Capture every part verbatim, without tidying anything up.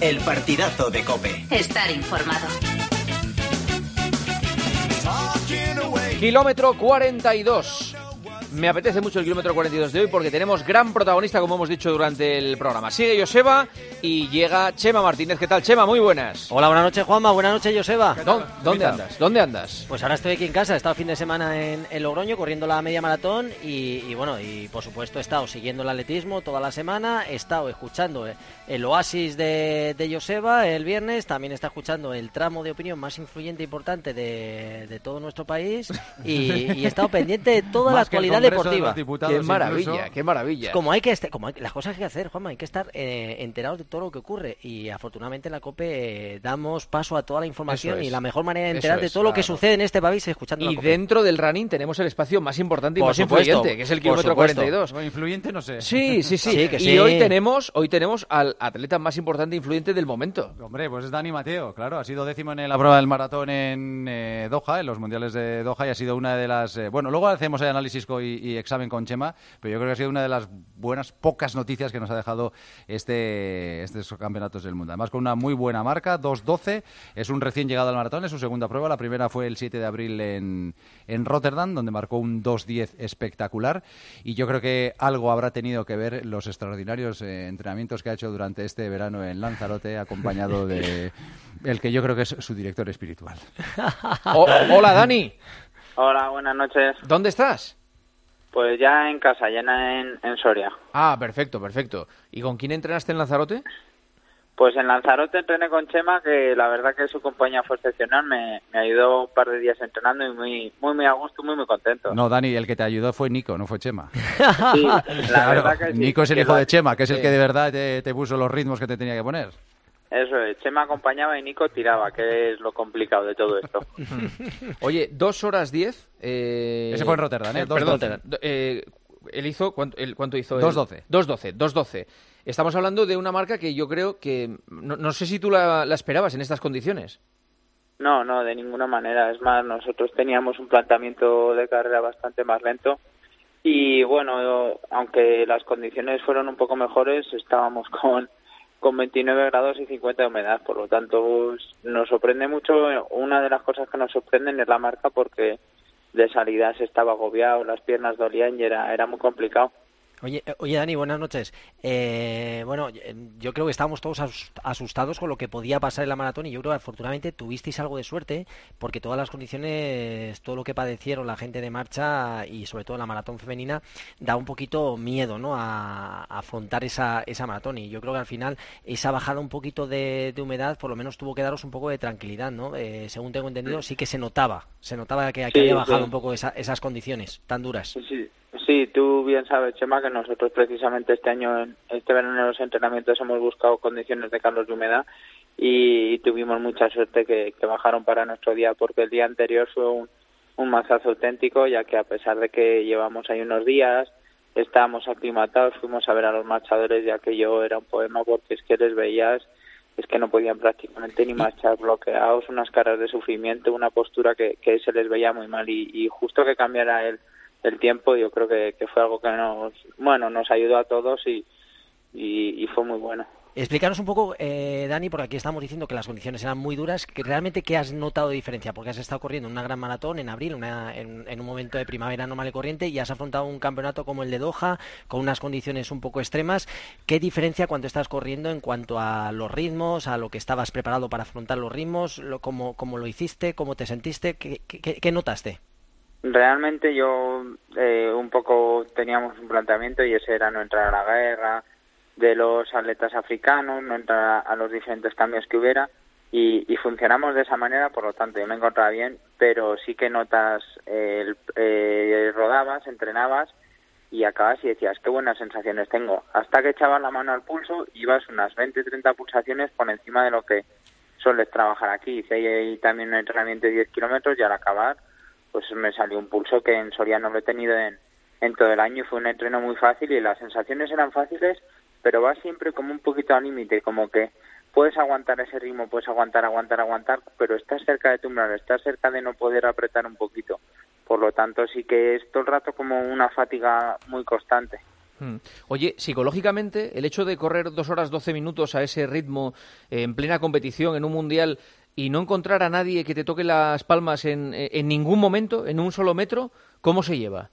El partidazo de COPE. Estar informado. Kilómetro cuarenta y dos. Me apetece mucho el kilómetro cuarenta y dos de hoy porque tenemos gran protagonista, como hemos dicho durante el programa. Sigue Joseba y llega Chema Martínez. ¿Qué tal, Chema? Muy buenas. Hola, buenas noches, Juanma. Buenas noches, Joseba. ¿Dó- ¿Dónde andas? ¿Dónde andas? Pues ahora estoy aquí en casa. He estado el fin de semana en, en Logroño corriendo la media maratón y, y bueno, y por supuesto he estado siguiendo el atletismo toda la semana. He estado escuchando el oasis de, de Joseba el viernes. También está escuchando el tramo de opinión más influyente e importante de, de todo nuestro país y, y he estado pendiente de toda la actualidad deportiva. Qué maravilla, incluso. Qué maravilla. Como hay que estar, como hay, las cosas que hay que hacer, Juanma, hay que estar eh, enterados de todo lo que ocurre y afortunadamente en la COPE eh, damos paso a toda la información es. y la mejor manera de enterar Eso de es, todo lo claro. que sucede en este país es escuchando la Y COPE. dentro del running tenemos el espacio más importante y Por más supuesto, influyente, que es el por kilómetro supuesto. cuarenta y dos. Bueno, influyente no sé. Sí, sí, sí. Sí, que y sí. hoy tenemos, hoy tenemos al atleta más importante e influyente del momento. Hombre, pues es Dani Mateo, claro. Ha sido décimo en la prueba del maratón en eh, Doha, en los mundiales de Doha, y ha sido una de las... Eh, bueno, luego hacemos el análisis co- y, y examen con Chema, pero yo creo que ha sido una de las buenas, pocas noticias que nos ha dejado este estos campeonatos del mundo. Además, con una muy buena marca, dos doce. Es un recién llegado al maratón, es su segunda prueba. La primera fue el siete de abril en, en Rotterdam, donde marcó un dos diez espectacular. Y yo creo que algo habrá tenido que ver los extraordinarios eh, entrenamientos que ha hecho durante este verano en Lanzarote, acompañado de el que yo creo que es su director espiritual. O- hola, Dani. Hola, buenas noches. ¿Dónde estás? Pues ya en casa, ya en, en Soria. Ah, perfecto, perfecto. ¿Y con quién entrenaste en Lanzarote? Pues en Lanzarote entrené con Chema, que la verdad que su compañía fue excepcional. Me, me ayudó un par de días entrenando y muy muy muy a gusto, muy muy contento. No, Dani, el que te ayudó fue Nico, no fue Chema. Sí, la Claro, verdad que sí. Nico es el Que hijo lo- de Chema, que es el Sí. que de verdad te, te puso los ritmos que te tenía que poner. Eso es, Chema acompañaba y Nico tiraba, que es lo complicado de todo esto. Oye, dos horas diez. Eh... Ese fue en Rotterdam, ¿eh? eh, Dos perdón, doce. do- eh, él hizo, ¿cuánto, él- ¿cuánto hizo? él? Dos doce. dos doce, dos doce. Estamos hablando de una marca que yo creo que... No, no sé si tú la, la esperabas en estas condiciones. No, no, de ninguna manera. Es más, nosotros teníamos un planteamiento de carrera bastante más lento. Y bueno, aunque las condiciones fueron un poco mejores, estábamos con, con veintinueve grados y cincuenta de humedad. Por lo tanto, pues, nos sorprende mucho. Una de las cosas que nos sorprenden es la marca porque de salida se estaba agobiado, las piernas dolían y era, era muy complicado. Oye, eh, oye Dani, buenas noches. Eh, bueno, eh, yo creo que estábamos todos asus- asustados con lo que podía pasar en la maratón y yo creo que afortunadamente tuvisteis algo de suerte porque todas las condiciones, todo lo que padecieron la gente de marcha y sobre todo la maratón femenina da un poquito miedo, ¿no? A, a afrontar esa, esa maratón y yo creo que al final esa bajada un poquito de, de humedad por lo menos tuvo que daros un poco de tranquilidad, ¿no? Eh, según tengo entendido sí que se notaba, se notaba que, que Sí, había bajado sí. un poco esa- esas condiciones tan duras. Sí, sí, tú bien sabes, Chema, que nosotros precisamente este año, en este verano en los entrenamientos hemos buscado condiciones de calor y humedad y, tuvimos mucha suerte que, que bajaron para nuestro día porque el día anterior fue un, un mazazo auténtico, ya que a pesar de que llevamos ahí unos días, estábamos aclimatados, fuimos a ver a los marchadores y aquello era un poema porque es que les veías, es que no podían prácticamente ni marchar, bloqueados, unas caras de sufrimiento, una postura que, que se les veía muy mal y, y justo que cambiara el el tiempo yo creo que, que fue algo que nos bueno nos ayudó a todos y, y, y fue muy bueno. Explícanos un poco, eh, Dani, porque aquí estamos diciendo que las condiciones eran muy duras, que realmente ¿qué has notado de diferencia? Porque has estado corriendo una gran maratón en abril, una, en, en un momento de primavera normal y corriente, y has afrontado un campeonato como el de Doha, con unas condiciones un poco extremas. ¿Qué diferencia cuando estás corriendo en cuanto a los ritmos, a lo que estabas preparado para afrontar los ritmos, lo, cómo, cómo lo hiciste, cómo te sentiste, qué, qué, qué notaste? Realmente yo eh, un poco teníamos un planteamiento y ese era no entrar a la guerra de los atletas africanos, no entrar a los diferentes cambios que hubiera y, y funcionamos de esa manera, por lo tanto yo me encontraba bien, pero sí que notas, eh, el, eh, rodabas, entrenabas y acabas y decías qué buenas sensaciones tengo, hasta que echabas la mano al pulso ibas unas veinte treinta pulsaciones por encima de lo que sueles trabajar aquí. Hice ahí también un entrenamiento de diez kilómetros y al acabar pues me salió un pulso que en Soria no lo he tenido en, en todo el año y fue un entreno muy fácil y las sensaciones eran fáciles, pero vas siempre como un poquito al límite, como que puedes aguantar ese ritmo, puedes aguantar, aguantar, aguantar, pero estás cerca de tu umbral, estás cerca de no poder apretar un poquito. Por lo tanto, sí que es todo el rato como una fatiga muy constante. Oye, psicológicamente, el hecho de correr dos horas doce minutos a ese ritmo, eh, en plena competición, en un mundial, y no encontrar a nadie que te toque las palmas en, en ningún momento, en un solo metro, ¿cómo se lleva?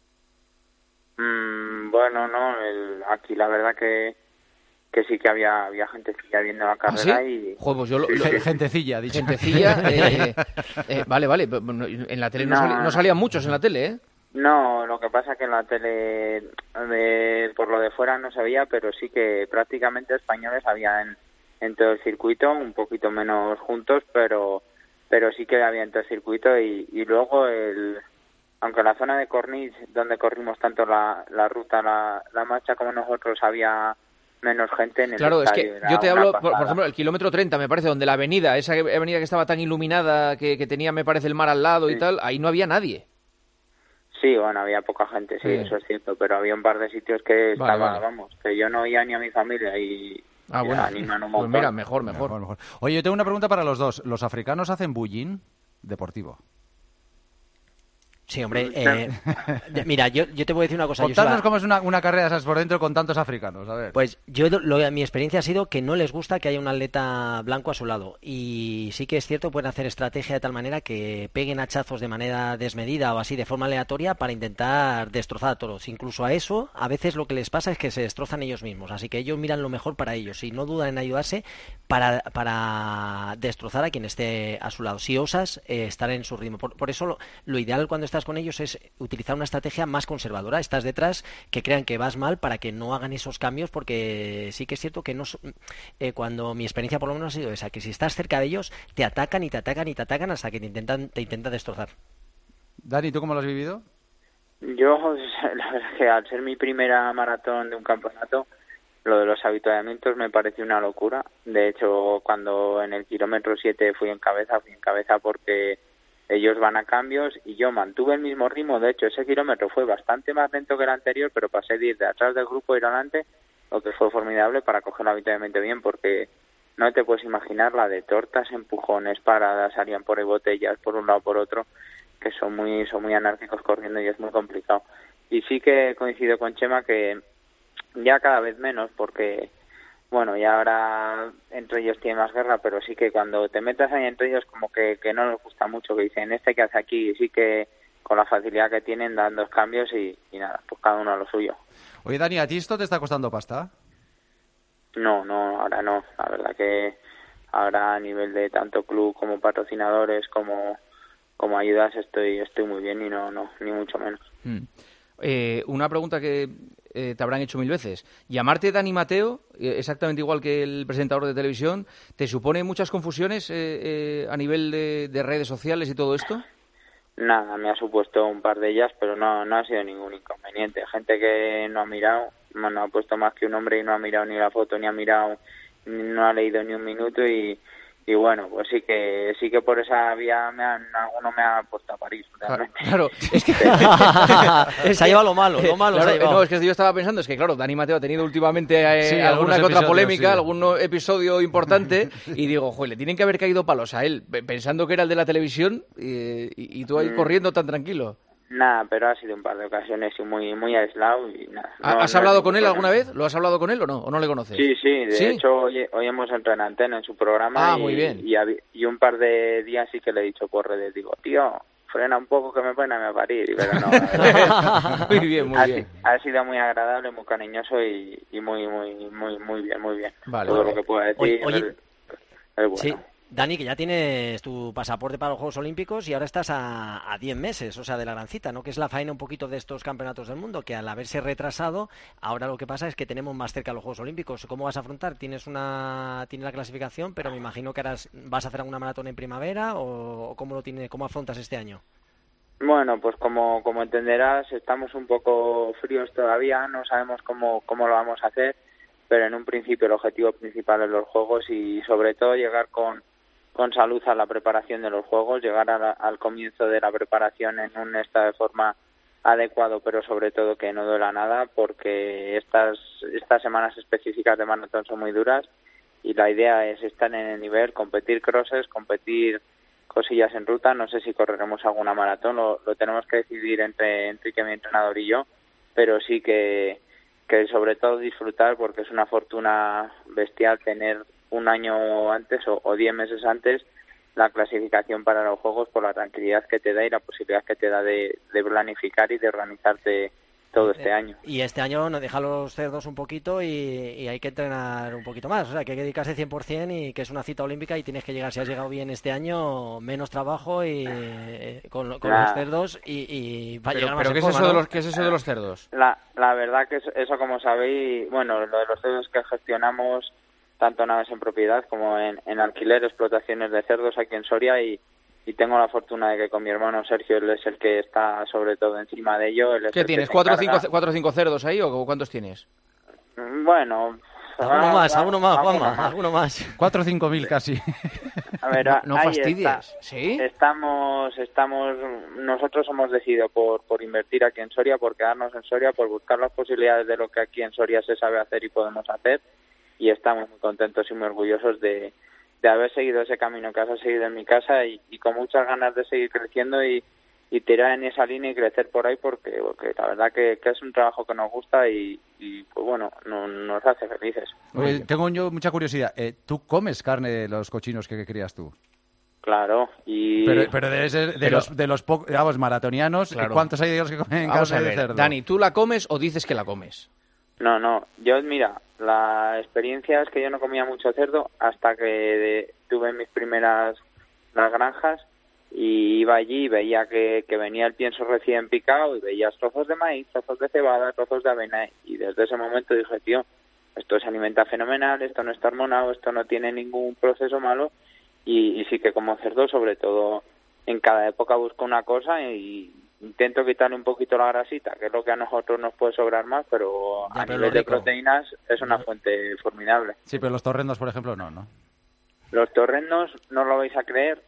Mm, bueno, no, el, aquí la verdad que que sí que había había gentecilla viendo la carrera. ¿Ah, sí? Y Joder, pues yo lo, sí, lo, sí. Gentecilla, dicho. Gentecilla, eh, eh, vale, vale, en la tele no, no, sali, no salían muchos en la tele, ¿eh? No, lo que pasa que en la tele, de, por lo de fuera no se veía, pero sí que prácticamente españoles había en, en todo el circuito, un poquito menos juntos, pero pero sí que había en todo el circuito. Y, y luego, el aunque en la zona de Cornís, donde corrimos tanto la, la ruta, la, la marcha como nosotros, había menos gente en el Claro, estadio. Es que yo te hablo, por, por ejemplo, el kilómetro treinta, me parece, donde la avenida, esa avenida que estaba tan iluminada, que, que tenía, me parece, el mar al lado, sí, y tal, ahí no había nadie. Sí, bueno, había poca gente, sí, sí, eso es cierto, pero había un par de sitios que estaba, vale, vale. vamos, que yo no oía ni a mi familia y, ah, y bueno, animan un montón. Pues mira, mejor, mejor, mejor, mejor. Oye, yo tengo una pregunta para los dos. ¿Los africanos hacen bullying deportivo? Sí, hombre, eh, mira, yo, yo te voy a decir una cosa. Contadnos la... cómo es una, una carrera esas por dentro con tantos africanos, a ver. Pues yo, lo, mi experiencia ha sido que no les gusta que haya un atleta blanco a su lado. Y sí que es cierto, pueden hacer estrategia de tal manera que peguen hachazos de manera desmedida o así, de forma aleatoria, para intentar destrozar a todos. Incluso a eso, a veces lo que les pasa es que se destrozan ellos mismos. Así que ellos miran lo mejor para ellos y no dudan en ayudarse para, para destrozar a quien esté a su lado. Si osas, eh, estar en su ritmo. Por, por eso lo, lo ideal cuando estás con ellos es utilizar una estrategia más conservadora. Estás detrás, que crean que vas mal para que no hagan esos cambios, porque sí que es cierto que no eh, cuando mi experiencia por lo menos ha sido esa, que si estás cerca de ellos te atacan y te atacan y te atacan hasta que te intentan te intentan destrozar. Dani, ¿tú cómo lo has vivido? Yo, la verdad es que al ser mi primera maratón de un campeonato, lo de los avituallamientos me pareció una locura. De hecho, cuando en el kilómetro siete fui en cabeza, fui en cabeza porque ellos van a cambios y yo mantuve el mismo ritmo. De hecho, ese kilómetro fue bastante más lento que el anterior, pero pasé de ir de atrás del grupo a ir adelante, lo que fue formidable para coger el avituallamiento bien, porque no te puedes imaginar la de tortas, empujones, paradas, salían por ahí botellas por un lado por otro, que son muy son muy anárquicos corriendo y es muy complicado. Y sí que coincido con Chema que ya cada vez menos, porque bueno, y ahora entre ellos tiene más guerra, pero sí que cuando te metas ahí entre ellos como que, que no les gusta mucho, que dicen, este que hace aquí, y sí que con la facilidad que tienen dan dos cambios y, y nada, pues cada uno a lo suyo. Oye, Dani, ¿a ti esto te está costando pasta? No, no, ahora no, la verdad que ahora a nivel de tanto club como patrocinadores como, como ayudas estoy estoy muy bien y no, no ni mucho menos. Mm. Eh, una pregunta que eh, te habrán hecho mil veces. ¿Llamarte Dani Mateo, eh, exactamente igual que el presentador de televisión, te supone muchas confusiones eh, eh, a nivel de, de redes sociales y todo esto? Nada, me ha supuesto un par de ellas, pero no, no ha sido ningún inconveniente. Gente que no ha mirado, no ha puesto más que un nombre y no ha mirado ni la foto, ni ha mirado, no ha leído ni un minuto y... Y bueno, pues sí que sí que por esa vía me han, alguno me ha puesto a París, realmente. Claro, es que... se ha llevado lo malo, lo malo claro, se ha llevado. No, es que yo estaba pensando, es que claro, Dani Mateo ha tenido últimamente eh, sí, alguna que otra polémica, sí. algún episodio importante, y digo, joder, le tienen que haber caído palos a él, pensando que era el de la televisión, y, y, y tú ahí mm. corriendo tan tranquilo. Nada, pero ha sido un par de ocasiones y muy muy aislado y nada. No, ¿Has no hablado con él alguna vez? ¿Lo has hablado con él o no? ¿O no le conoces? Sí, sí, de ¿Sí? hecho hoy, hoy hemos entrado en antena en su programa. Ah, y, muy bien. Y, y un par de días sí que le he dicho por redes, digo, tío, frena un poco que me ponen a parir, pero no. Muy bien, muy ha, bien. Ha sido muy agradable, muy cariñoso y, y muy, muy, muy, muy bien, muy bien. Vale, Todo vale. lo que pueda decir Oye, es, es bueno. Sí. Dani, que ya tienes tu pasaporte para los Juegos Olímpicos y ahora estás a, a diez meses, o sea, de la gran cita, ¿no? Que es la faena un poquito de estos campeonatos del mundo, que al haberse retrasado, ahora lo que pasa es que tenemos más cerca los Juegos Olímpicos. ¿Cómo vas a afrontar? Tienes una tienes la clasificación, pero me imagino que harás, vas a hacer alguna maratón en primavera o cómo lo tiene, cómo afrontas este año. Bueno, pues como como entenderás, estamos un poco fríos todavía, no sabemos cómo cómo lo vamos a hacer, pero en un principio el objetivo principal es los Juegos y sobre todo llegar con con salud a la preparación de los Juegos, llegar a la, al comienzo de la preparación en un estado de forma adecuado, pero sobre todo que no duela nada, porque estas estas semanas específicas de maratón son muy duras y la idea es estar en el nivel, competir crosses, competir cosillas en ruta. No sé si correremos alguna maratón, lo, lo tenemos que decidir entre Enrique, mi entrenador, y yo, pero sí que que sobre todo disfrutar, porque es una fortuna bestial tener un año antes o, o diez meses antes la clasificación para los Juegos, por la tranquilidad que te da y la posibilidad que te da de, de planificar y de organizarte todo este año. Y este año nos deja los cerdos un poquito y, y hay que entrenar un poquito más, o sea, que hay que dedicarse cien por ciento y que es una cita olímpica y tienes que llegar, si has llegado bien este año, menos trabajo y eh, con, con los cerdos y, y va a pero, llegar más pero en ¿qué, forma, es eso ¿no? de los, ¿qué es eso de los cerdos? La, la verdad que eso, eso, como sabéis, bueno, lo de los cerdos que gestionamos tanto naves en propiedad como en, en alquiler, explotaciones de cerdos aquí en Soria, y, y tengo la fortuna de que con mi hermano Sergio, él es el que está sobre todo encima de ello. Él es ¿Qué el tienes? que ¿Cuatro o, encarga. cinco, ¿Cuatro o cinco cerdos ahí o cuántos tienes? Bueno... Alguno más, alguno más, alguno Juanma, más. alguno más. Cuatro o cinco mil casi. A ver, No, no ahí fastidies, está. ¿sí? Estamos, estamos, nosotros hemos decidido por, por invertir aquí en Soria, por quedarnos en Soria, por buscar las posibilidades de lo que aquí en Soria se sabe hacer y podemos hacer, y estamos muy contentos y muy orgullosos de, de haber seguido ese camino que has seguido en mi casa y, y con muchas ganas de seguir creciendo y, y tirar en esa línea y crecer por ahí, porque, porque la verdad que, que es un trabajo que nos gusta y, y pues bueno, no, nos hace felices. Oye, tengo yo mucha curiosidad. Eh, ¿Tú comes carne de los cochinos que, que crías tú? Claro, y... Pero, pero debe ser de Pero- los, de los po- digamos, maratonianos. Claro. ¿Cuántos hay de ellos que comen Vamos a carne de ver, cerdo? Dani, ¿tú la comes o dices que la comes? No, no, yo, mira, la experiencia es que yo no comía mucho cerdo hasta que de- tuve mis primeras las granjas y iba allí y veía que, que venía el pienso recién picado y veías trozos de maíz, trozos de cebada, trozos de avena, y desde ese momento dije, tío, esto se alimenta fenomenal, esto no está hormonado, esto no tiene ningún proceso malo, y, y sí que como cerdo, sobre todo en cada época busco una cosa y intento quitarle un poquito la grasita, que es lo que a nosotros nos puede sobrar más, pero Ya, a pero nivel lo de rico. proteínas es una fuente formidable. Sí, pero los torrendos, por ejemplo, no, ¿no? Los torrendos, no lo vais a creer,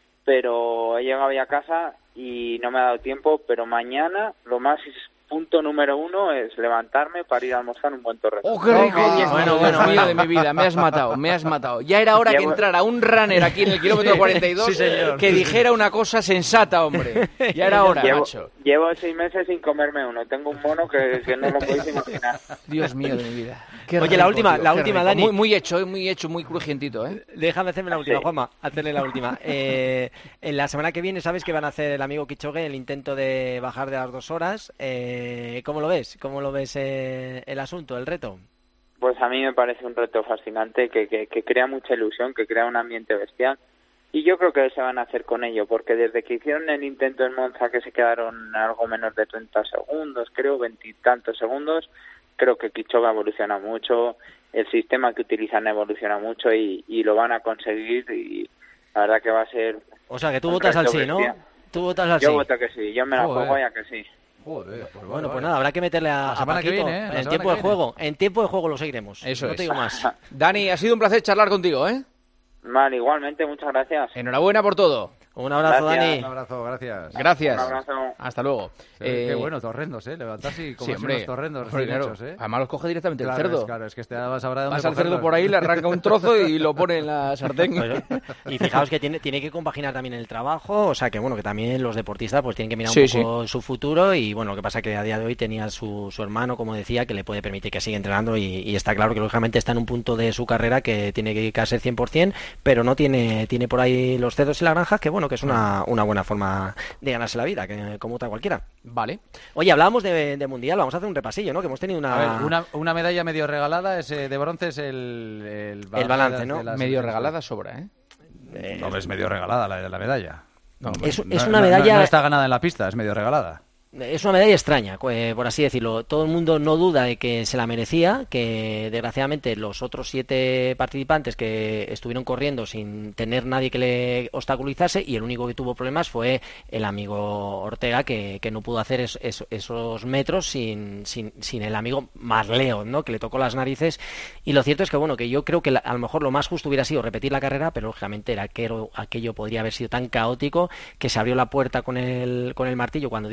pero he llegado ya a casa y no me ha dado tiempo, pero mañana lo más punto número uno es levantarme para ir a almorzar un buen torrendo. ¡Oh, qué rico! Oh, Dios bueno, mío, bueno, Dios mío bueno. de mi vida, me has matado, me has matado. Ya era hora que Llevo- entrara un runner aquí en el kilómetro cuarenta y dos Sí, señor. que dijera una cosa sensata, hombre. Ya era hora, Llevo, macho. llevo seis meses sin comerme uno. Tengo un mono que, que no lo podéis imaginar. Dios mío de mi vida. Qué Oye, la rico, última, tío, la qué última, rico. Dani. Muy, muy hecho, eh, muy hecho, muy crujientito, ¿eh? Déjame hacerme la última, Sí. Juanma, hacerle la última. Eh, en la semana que viene, sabes que van a hacer el amigo Kichogue el intento de bajar de las dos horas. Eh, ¿Cómo lo ves? ¿Cómo lo ves eh, el asunto, el reto? Pues a mí me parece un reto fascinante que, que, que crea mucha ilusión, que crea un ambiente bestial. Y yo creo que se van a hacer con ello, porque desde que hicieron el intento en Monza, que se quedaron algo menos de treinta segundos, creo, veintitantos segundos, creo que Kichoga evoluciona mucho, el sistema que utilizan evoluciona mucho y, y lo van a conseguir, y la verdad que va a ser... O sea, que tú un votas al reto sí, ¿no? bestial. Tú votas al sí. Yo voto que sí, yo me la Joder. juego ya que sí. Joder, pues Bueno, pues nada, habrá que meterle a, La a semana que Paquito viene, ¿eh? La en semana tiempo que de viene. juego. En tiempo de juego lo seguiremos. Eso no es. te digo más. Dani, ha sido un placer charlar contigo, ¿eh? Vale, igualmente, muchas gracias. Enhorabuena por todo. Un abrazo, Gracias. Dani. Un abrazo, gracias. Gracias. Un abrazo. Hasta luego. Sí, qué Eh, bueno, torrendos, ¿eh? Levantarse y Sí, comerse hombre. unos torrendos Hombre, recién claro. hechos, ¿eh? Además los coge directamente Claro, el cerdo. es, claro, es que este además habrá de dónde Vas al cerdo cogerlos. por ahí, le arranca un trozo y lo pone en la sartén. Pues, y fijaos que tiene, tiene que compaginar también el trabajo, o sea que bueno, que también los deportistas pues tienen que mirar Sí, un poco su futuro y bueno, lo que pasa que a día de hoy tenía su, su hermano, como decía, que le puede permitir que siga entrenando y, y está claro que lógicamente está en un punto de su carrera que tiene que dedicarse cien por ciento, pero no tiene, tiene por ahí los cerdos y las granjas, que bueno, que es una, una buena forma de ganarse la vida, que como otra cualquiera. Vale. Oye, hablábamos de, de mundial, vamos a hacer un repasillo, ¿no? Que hemos tenido una... A ver, una, una medalla medio regalada es, eh, de bronce es el... El, El balance, de- ¿no? de las- Medio regalada sobra, ¿eh? eh, No, es medio regalada la, la medalla. No, es, No, es no, una no, medalla... No, está ganada en la pista, es medio regalada. Es una medalla extraña, eh, por así decirlo. Todo el mundo no duda de que se la merecía, que desgraciadamente los otros siete participantes que estuvieron corriendo sin tener nadie que le obstaculizase y el único que tuvo problemas fue el amigo Ortega, que, que no pudo hacer es, es, esos metros sin, sin, sin el amigo Marleón, ¿no? Que le tocó las narices. Y lo cierto es que bueno, que yo creo que la, a lo mejor lo más justo hubiera sido repetir la carrera, pero lógicamente era aquello, aquello podría haber sido tan caótico que se abrió la puerta con el, con el martillo cuando dieron esa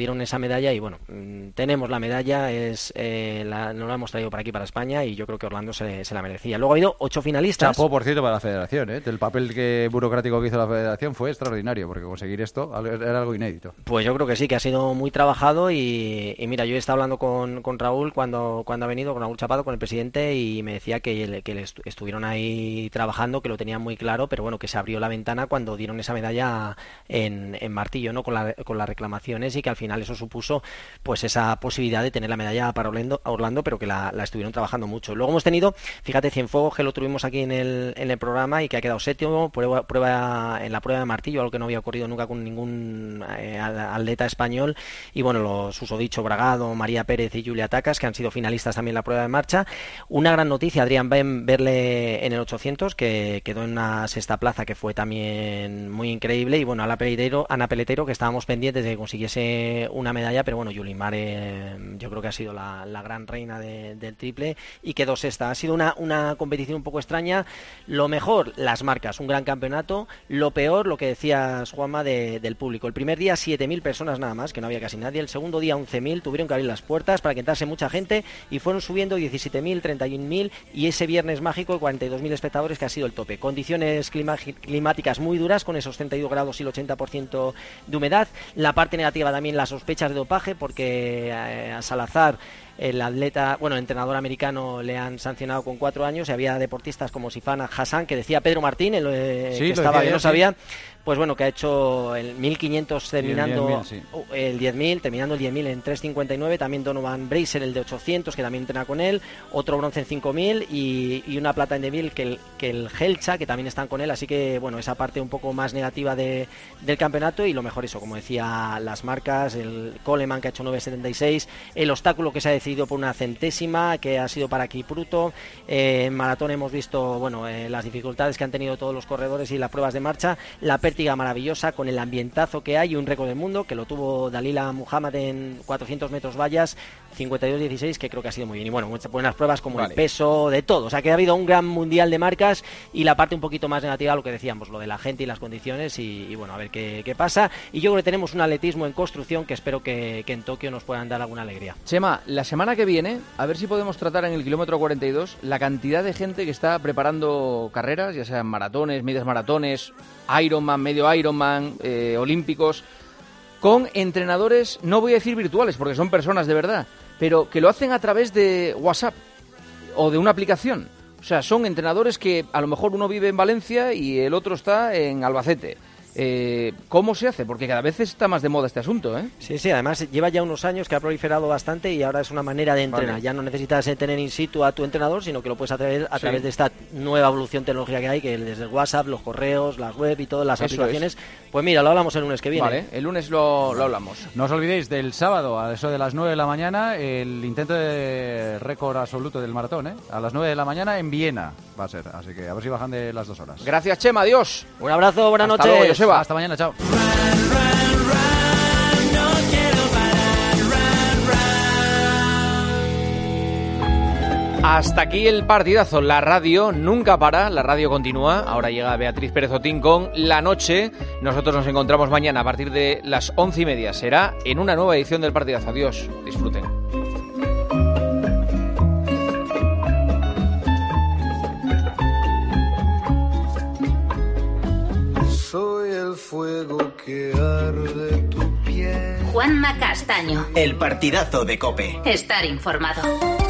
medalla y bueno, tenemos la medalla, es eh, la, nos la hemos traído para aquí, para España, y yo creo que Orlando se, se la merecía. Luego ha habido ocho finalistas. Chapó, por cierto, para la federación, ¿eh? El papel que burocrático que hizo la federación fue extraordinario, porque conseguir esto era algo inédito. Pues yo creo que sí, que ha sido muy trabajado y, y mira, yo he estado hablando con, con Raúl cuando, cuando ha venido, con Raúl Chapado, con el presidente, y me decía que, que estu- estuvieron ahí trabajando, que lo tenían muy claro, pero bueno, que se abrió la ventana cuando dieron esa medalla en, en Martillo, ¿no? Con, la, con las reclamaciones, y que al final eso supuso pues esa posibilidad de tener la medalla para Orlando, Orlando pero que la, la estuvieron trabajando mucho. Luego hemos tenido, fíjate, Cienfuegos, que lo tuvimos aquí en el, en el programa y que ha quedado séptimo, prueba, prueba en la prueba de martillo, algo que no había ocurrido nunca con ningún eh, atleta español, y bueno, los susodicho Bragado, María Pérez y Julia Tacas, que han sido finalistas también en la prueba de marcha. Una gran noticia, Adrián Ben verle en el ochocientos, que quedó en una sexta plaza, que fue también muy increíble, y bueno, Ana Peletero, Ana Peletero, que estábamos pendientes de que consiguiese una medalla, pero bueno, Yulimar eh, yo creo que ha sido la, la gran reina de, del triple y quedó sexta. Ha sido una, una competición un poco extraña. Lo mejor, las marcas, un gran campeonato. Lo peor, lo que decías, Juanma, de, del público. El primer día siete mil personas nada más, que no había casi nadie. El segundo día once mil, tuvieron que abrir las puertas para que entrase mucha gente y fueron subiendo diecisiete mil, treinta y un mil, y ese viernes mágico cuarenta y dos mil espectadores, que ha sido el tope. Condiciones clima, climáticas muy duras, con esos treinta y dos grados y el ochenta por ciento de humedad. La parte negativa también, las sospechas de dopaje, porque eh, a Salazar, el atleta, bueno, el entrenador americano, le han sancionado con cuatro años, y había deportistas como Sifan Hassan, que decía Pedro Martín, el, eh, sí, que estaba, que no sabía, sí. Pues bueno, que ha hecho el mil quinientos terminando el, sí. el diez mil, terminando el diez mil en tres cincuenta y nueve, también Donovan Bracer, el de ochocientos, que también entrena con él, otro bronce en cinco mil y, y una plata en diez mil que el, que el Helcha, que también están con él, así que bueno, esa parte un poco más negativa de, del campeonato, y lo mejor eso, como decía, las marcas, el Coleman, que ha hecho nueve setenta y seis, el obstáculo que se ha decidido por una centésima, que ha sido para Kipruto. Eh, en maratón hemos visto, bueno, eh, las dificultades que han tenido todos los corredores y las pruebas de marcha, la pértiga maravillosa con el ambientazo que hay, y un récord del mundo que lo tuvo Dalila Muhammad en cuatrocientos metros vallas, cincuenta y dos dieciséis, que creo que ha sido muy bien, y bueno, muchas buenas pruebas como vale. El peso, de todo, o sea que ha habido un gran mundial de marcas, y la parte un poquito más negativa, lo que decíamos, lo de la gente y las condiciones, y, y bueno, a ver qué, qué pasa, y yo creo que tenemos un atletismo en construcción que espero que, que en Tokio nos puedan dar alguna alegría. Chema, la semana que viene, a ver si podemos tratar en el kilómetro cuarenta y dos la cantidad de gente que está preparando carreras, ya sean maratones, medias maratones, Ironman, medio Ironman, eh, olímpicos, con entrenadores, no voy a decir virtuales, porque son personas de verdad, pero que lo hacen a través de WhatsApp o de una aplicación. O sea, son entrenadores que a lo mejor uno vive en Valencia y el otro está en Albacete. Eh, ¿Cómo se hace? Porque cada vez está más de moda este asunto, ¿eh? Sí, sí, además lleva ya unos años que ha proliferado bastante, y ahora es una manera de entrenar. Vale. Ya no necesitas tener in situ a tu entrenador, sino que lo puedes hacer a sí. través de esta nueva evolución tecnológica que hay, que desde el WhatsApp, los correos, las web y todas las Eso aplicaciones. Es. Pues mira, lo hablamos el lunes que viene. Vale, el lunes lo, lo hablamos. No os olvidéis del sábado, a eso de las nueve de la mañana, el intento de récord absoluto del maratón, ¿eh? A las nueve de la mañana en Viena va a ser, así que a ver si bajan de las dos horas. Gracias, Chema, adiós. Un abrazo, buenas Hasta noches. Luego, Joseba. Hasta mañana, chao. Run, run, run, no quiero parar, run, run. Hasta aquí el partidazo. La radio nunca para, la radio continúa. Ahora llega Beatriz Pérez Otín con La Noche. Nosotros nos encontramos mañana a partir de las once y media. Será en una nueva edición del partidazo. Adiós, disfruten. Soy el fuego que arde tu piel. Juanma Castaño. El partidazo de COPE. Estar informado.